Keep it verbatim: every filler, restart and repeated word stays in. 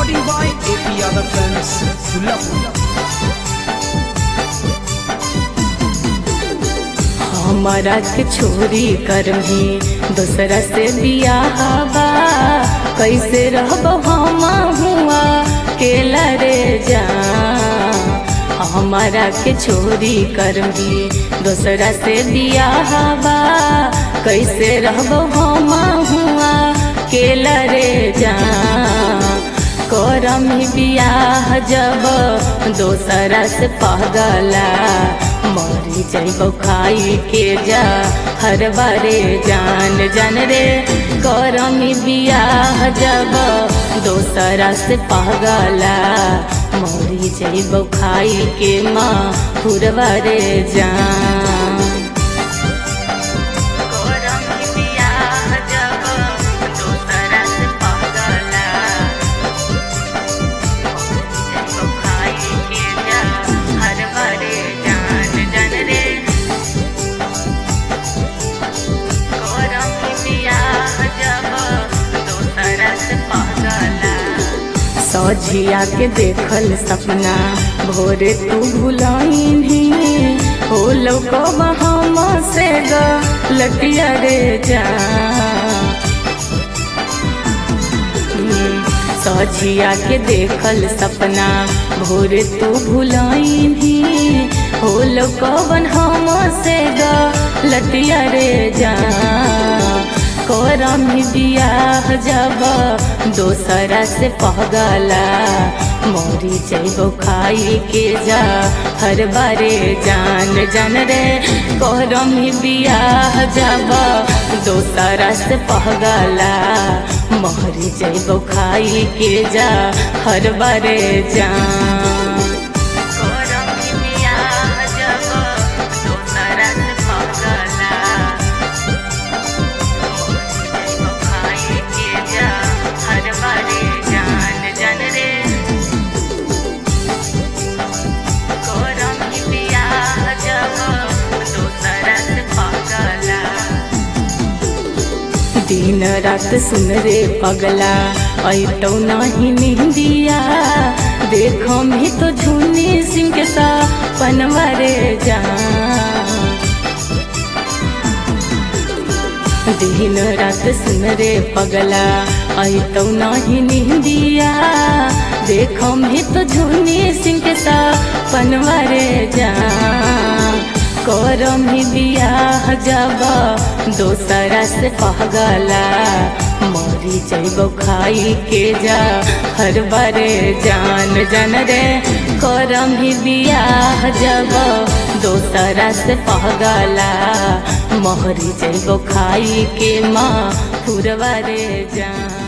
Recording by AP Yadav films Dullapur. हमारा के छोरी करही दूसरा से बियाह बा, कैसे रहब हम हुआ केला रे जा। हमारा के छोरी करही दूसरा से बियाह बा, कैसे रहब हम हुआ केला रे जा। करम बियाह जब दोसरा से पगला, मरी जाइबो खाई के जा हर बारे जान जान रे। करम बियाह जब दोसरा से पगला, मरी जाइबो खाई के माँ पुरवा रे जान। सजिया के देखल सपना भोरे तू भुलाइनी, हो लौकब हम से लटिया रे जा। सजिया के देखल सपना भोरे तू भुलाइनी, हो लौकब हम से लटिया रे जा। करम बियाह जब दोसरा से पगला, मरी जाइबो खाई के जा हर बारे जान जान रे। करम बियाह जब दोसरा से पगला, मरी जाइबो खाई के जा हर बारे जान। दिन रात सुन रे पगला, ऐटो नहीं निंदिया, देखो मी तो झुनी सिंह के सपनवा रे जा। दिन रात सुन रे पगला, ऐटो नहीं निंदिया, देखो मी तो झुनी सिंह के सपनवा रे जा। करम बियाह जब दोसरा से पगला, मरी जाइबो खाई के जा हर बारे जान जान रे। करम बियाह जब दोसरा से पगला, मरी जाइबो खाई के माँ पुरवा रे जान।